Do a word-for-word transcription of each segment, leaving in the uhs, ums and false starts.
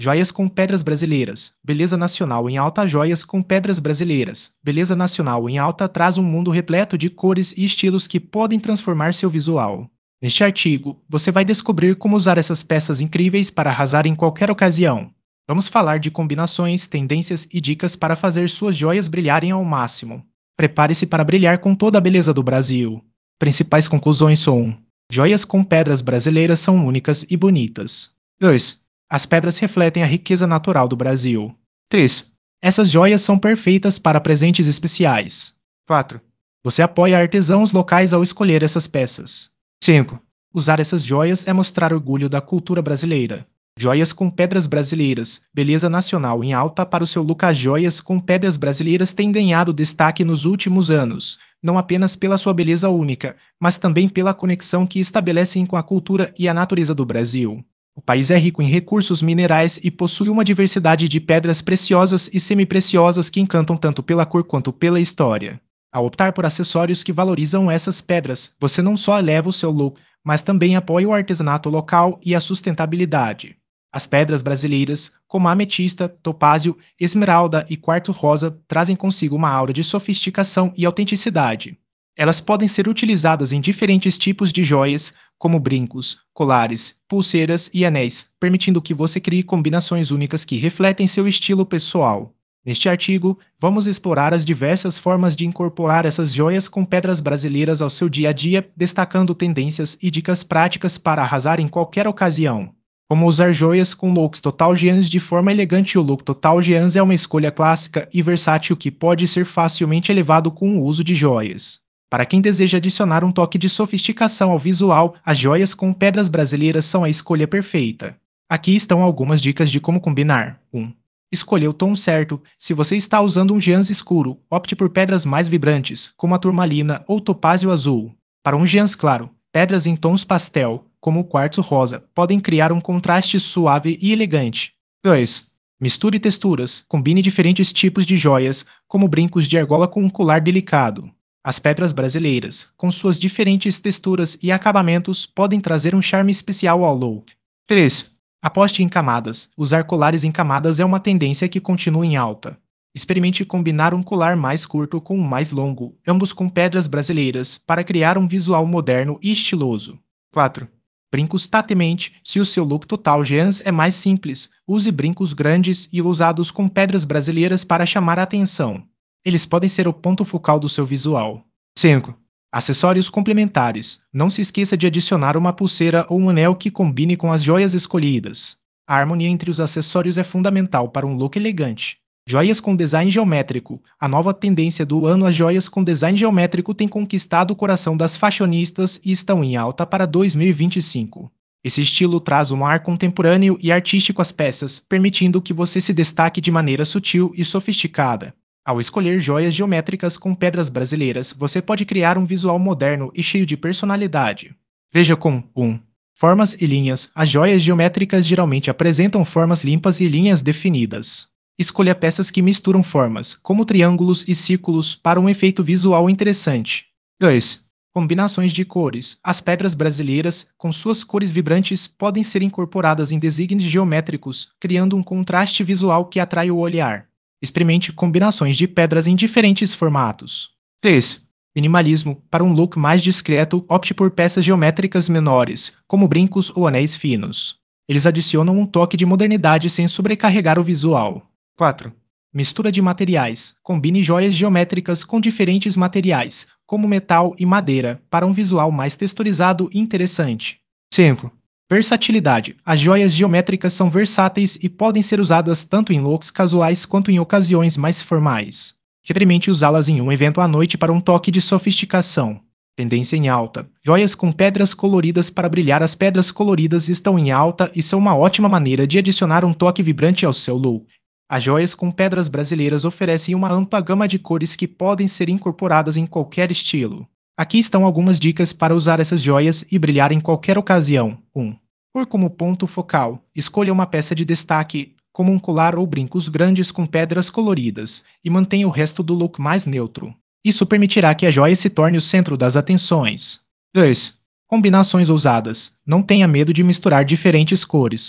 Joias com pedras brasileiras. Beleza nacional em alta. Joias com pedras brasileiras. Beleza nacional em alta traz um mundo repleto de cores e estilos que podem transformar seu visual. Neste artigo, você vai descobrir como usar essas peças incríveis para arrasar em qualquer ocasião. Vamos falar de combinações, tendências e dicas para fazer suas joias brilharem ao máximo. Prepare-se para brilhar com toda a beleza do Brasil. Principais conclusões são: joias com pedras brasileiras são únicas e bonitas. dois. As pedras refletem a riqueza natural do Brasil. três. Essas joias são perfeitas para presentes especiais. quatro. Você apoia artesãos locais ao escolher essas peças. cinco. Usar essas joias é mostrar orgulho da cultura brasileira. Joias com pedras brasileiras. Beleza nacional em alta para o seu look. As joias com pedras brasileiras têm ganhado destaque nos últimos anos, não apenas pela sua beleza única, mas também pela conexão que estabelecem com a cultura e a natureza do Brasil. O país é rico em recursos minerais e possui uma diversidade de pedras preciosas e semipreciosas que encantam tanto pela cor quanto pela história. Ao optar por acessórios que valorizam essas pedras, você não só eleva o seu look, mas também apoia o artesanato local e a sustentabilidade. As pedras brasileiras, como a ametista, topázio, esmeralda e quartzo rosa, trazem consigo uma aura de sofisticação e autenticidade. Elas podem ser utilizadas em diferentes tipos de joias, como brincos, colares, pulseiras e anéis, permitindo que você crie combinações únicas que refletem seu estilo pessoal. Neste artigo, vamos explorar as diversas formas de incorporar essas joias com pedras brasileiras ao seu dia a dia, destacando tendências e dicas práticas para arrasar em qualquer ocasião. Como usar joias com looks Total Jeans de forma elegante. O look Total Jeans é uma escolha clássica e versátil que pode ser facilmente elevado com o uso de joias. Para quem deseja adicionar um toque de sofisticação ao visual, as joias com pedras brasileiras são a escolha perfeita. Aqui estão algumas dicas de como combinar. um. Escolha o tom certo. Se você está usando um jeans escuro, opte por pedras mais vibrantes, como a turmalina ou topázio azul. Para um jeans claro, pedras em tons pastel, como o quartzo rosa, podem criar um contraste suave e elegante. dois. Misture texturas. Combine diferentes tipos de joias, como brincos de argola com um colar delicado. As pedras brasileiras, com suas diferentes texturas e acabamentos, podem trazer um charme especial ao look. três. Aposte em camadas. Usar colares em camadas é uma tendência que continua em alta. Experimente combinar um colar mais curto com um mais longo, ambos com pedras brasileiras, para criar um visual moderno e estiloso. quatro. Brincos tatemente. Se o seu look Total Jeans é mais simples, use brincos grandes e usados com pedras brasileiras para chamar a atenção. Eles podem ser o ponto focal do seu visual. cinco. Acessórios complementares. Não se esqueça de adicionar uma pulseira ou um anel que combine com as joias escolhidas. A harmonia entre os acessórios é fundamental para um look elegante. Joias com design geométrico. A nova tendência do ano, as joias com design geométrico têm conquistado o coração das fashionistas e estão em alta para dois mil e vinte e cinco. Esse estilo traz um ar contemporâneo e artístico às peças, permitindo que você se destaque de maneira sutil e sofisticada. Ao escolher joias geométricas com pedras brasileiras, você pode criar um visual moderno e cheio de personalidade. Veja com um. Formas e linhas. As joias geométricas geralmente apresentam formas limpas e linhas definidas. Escolha peças que misturam formas, como triângulos e círculos, para um efeito visual interessante. dois. Combinações de cores. As pedras brasileiras, com suas cores vibrantes, podem ser incorporadas em desígnios geométricos, criando um contraste visual que atrai o olhar. Experimente combinações de pedras em diferentes formatos. três. Minimalismo. Para um look mais discreto, opte por peças geométricas menores, como brincos ou anéis finos. Eles adicionam um toque de modernidade sem sobrecarregar o visual. quatro. Mistura de materiais. Combine joias geométricas com diferentes materiais, como metal e madeira, para um visual mais texturizado e interessante. cinco. Versatilidade. As joias geométricas são versáteis e podem ser usadas tanto em looks casuais quanto em ocasiões mais formais. Experimente usá-las em um evento à noite para um toque de sofisticação. Tendência em alta. Joias com pedras coloridas para brilhar. As pedras coloridas estão em alta e são uma ótima maneira de adicionar um toque vibrante ao seu look. As joias com pedras brasileiras oferecem uma ampla gama de cores que podem ser incorporadas em qualquer estilo. Aqui estão algumas dicas para usar essas joias e brilhar em qualquer ocasião. um. Por como ponto focal, escolha uma peça de destaque, como um colar ou brincos grandes com pedras coloridas, e mantenha o resto do look mais neutro. Isso permitirá que a joia se torne o centro das atenções. dois. Combinações ousadas. Não tenha medo de misturar diferentes cores.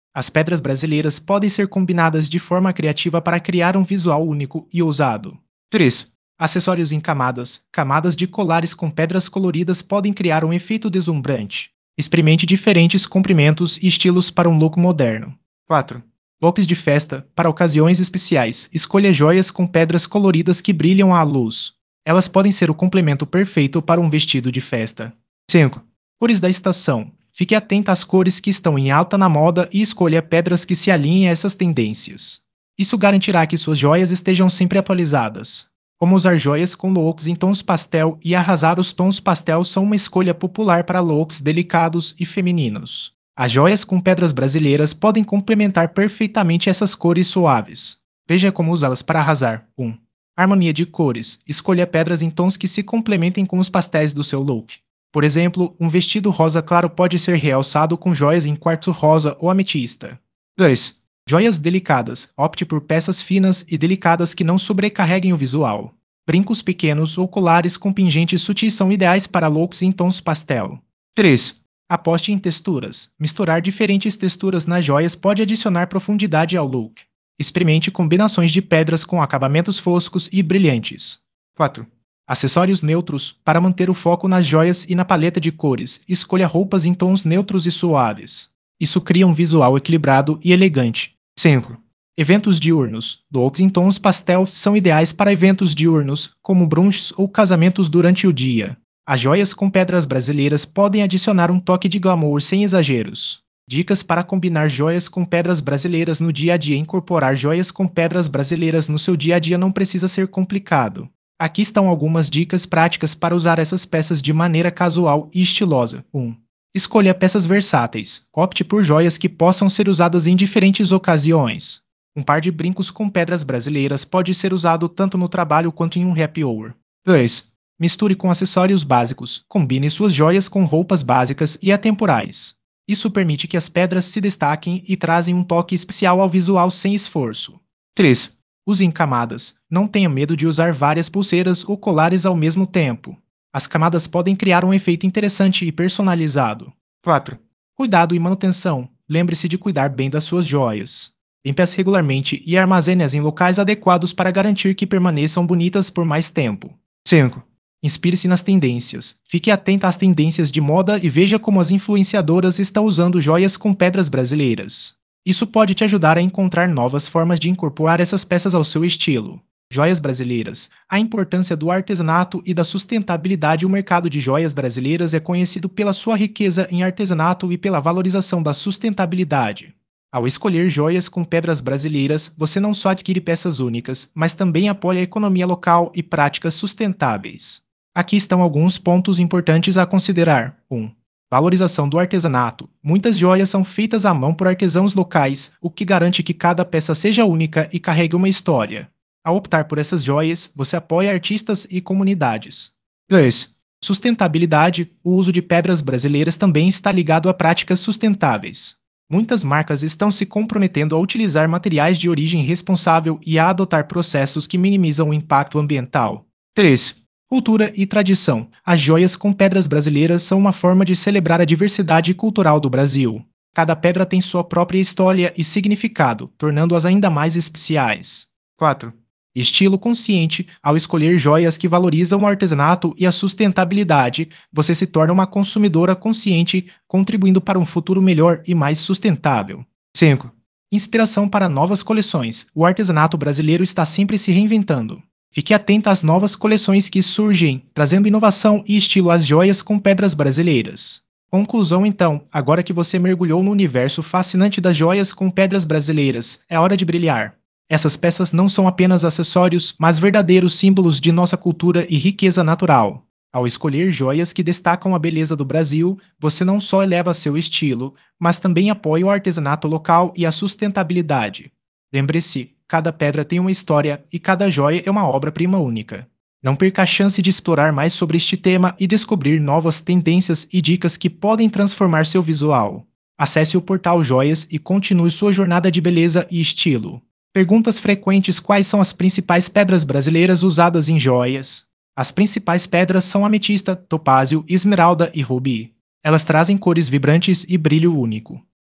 As pedras brasileiras podem ser combinadas de forma criativa para criar um visual único e ousado. três. Acessórios em camadas. Camadas de colares com pedras coloridas podem criar um efeito deslumbrante. Experimente diferentes comprimentos e estilos para um look moderno. quatro. Looks de festa. Para ocasiões especiais, escolha joias com pedras coloridas que brilham à luz. Elas podem ser o complemento perfeito para um vestido de festa. cinco. Cores da estação. Fique atenta às cores que estão em alta na moda e escolha pedras que se alinhem a essas tendências. Isso garantirá que suas joias estejam sempre atualizadas. Como usar joias com looks em tons pastel e arrasar. Os tons pastel são uma escolha popular para looks delicados e femininos. As joias com pedras brasileiras podem complementar perfeitamente essas cores suaves. Veja como usá-las para arrasar. um. Harmonia de cores. Escolha pedras em tons que se complementem com os pastéis do seu look. Por exemplo, um vestido rosa claro pode ser realçado com joias em quartzo rosa ou ametista. dois. Joias delicadas. Opte por peças finas e delicadas que não sobrecarreguem o visual. Brincos pequenos ou colares com pingentes sutis são ideais para looks em tons pastel. três. Aposte em texturas. Misturar diferentes texturas nas joias pode adicionar profundidade ao look. Experimente combinações de pedras com acabamentos foscos e brilhantes. quatro. Acessórios neutros. Para manter o foco nas joias e na paleta de cores, escolha roupas em tons neutros e suaves. Isso cria um visual equilibrado e elegante. cinco. Eventos diurnos. Looks em tons pastel são ideais para eventos diurnos, como brunches ou casamentos durante o dia. As joias com pedras brasileiras podem adicionar um toque de glamour sem exageros. Dicas para combinar joias com pedras brasileiras no dia a dia. Incorporar joias com pedras brasileiras no seu dia a dia não precisa ser complicado. Aqui estão algumas dicas práticas para usar essas peças de maneira casual e estilosa. um. Escolha peças versáteis. Opte por joias que possam ser usadas em diferentes ocasiões. Um par de brincos com pedras brasileiras pode ser usado tanto no trabalho quanto em um happy hour. dois. Misture com acessórios básicos. Combine suas joias com roupas básicas e atemporais. Isso permite que as pedras se destaquem e trazem um toque especial ao visual sem esforço. três. Use em camadas. Não tenha medo de usar várias pulseiras ou colares ao mesmo tempo. As camadas podem criar um efeito interessante e personalizado. quatro. Cuidado e manutenção. Lembre-se de cuidar bem das suas joias. Limpe-as regularmente e armazene-as em locais adequados para garantir que permaneçam bonitas por mais tempo. cinco. Inspire-se nas tendências. Fique atenta às tendências de moda e veja como as influenciadoras estão usando joias com pedras brasileiras. Isso pode te ajudar a encontrar novas formas de incorporar essas peças ao seu estilo. Joias brasileiras. A importância do artesanato e da sustentabilidade. O mercado de joias brasileiras é conhecido pela sua riqueza em artesanato e pela valorização da sustentabilidade. Ao escolher joias com pedras brasileiras, você não só adquire peças únicas, mas também apoia a economia local e práticas sustentáveis. Aqui estão alguns pontos importantes a considerar. um. Valorização do artesanato. Muitas joias são feitas à mão por artesãos locais, o que garante que cada peça seja única e carregue uma história. Ao optar por essas joias, você apoia artistas e comunidades. dois. Sustentabilidade. O uso de pedras brasileiras também está ligado a práticas sustentáveis. Muitas marcas estão se comprometendo a utilizar materiais de origem responsável e a adotar processos que minimizam o impacto ambiental. três. Cultura e tradição. As joias com pedras brasileiras são uma forma de celebrar a diversidade cultural do Brasil. Cada pedra tem sua própria história e significado, tornando-as ainda mais especiais. quatro. Estilo consciente. Ao escolher joias que valorizam o artesanato e a sustentabilidade, você se torna uma consumidora consciente, contribuindo para um futuro melhor e mais sustentável. cinco. Inspiração para novas coleções. O artesanato brasileiro está sempre se reinventando. Fique atenta às novas coleções que surgem, trazendo inovação e estilo às joias com pedras brasileiras. Conclusão então, agora que você mergulhou no universo fascinante das joias com pedras brasileiras, é hora de brilhar. Essas peças não são apenas acessórios, mas verdadeiros símbolos de nossa cultura e riqueza natural. Ao escolher joias que destacam a beleza do Brasil, você não só eleva seu estilo, mas também apoia o artesanato local e a sustentabilidade. Lembre-se, cada pedra tem uma história e cada joia é uma obra-prima única. Não perca a chance de explorar mais sobre este tema e descobrir novas tendências e dicas que podem transformar seu visual. Acesse o portal Joias e continue sua jornada de beleza e estilo. Perguntas frequentes: quais são as principais pedras brasileiras usadas em joias? As principais pedras são ametista, topázio, esmeralda e rubi. Elas trazem cores vibrantes e brilho único.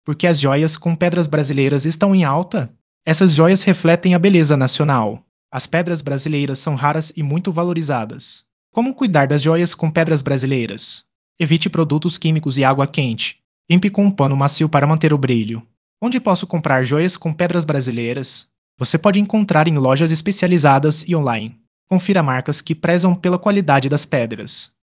Porque as joias com pedras brasileiras estão em alta? Essas joias refletem a beleza nacional. As pedras brasileiras são raras e muito valorizadas. Como cuidar das joias com pedras brasileiras? Evite produtos químicos e água quente. Limpe com um pano macio para manter o brilho. Onde posso comprar joias com pedras brasileiras? Você pode encontrar em lojas especializadas e online. Confira marcas que prezam pela qualidade das pedras.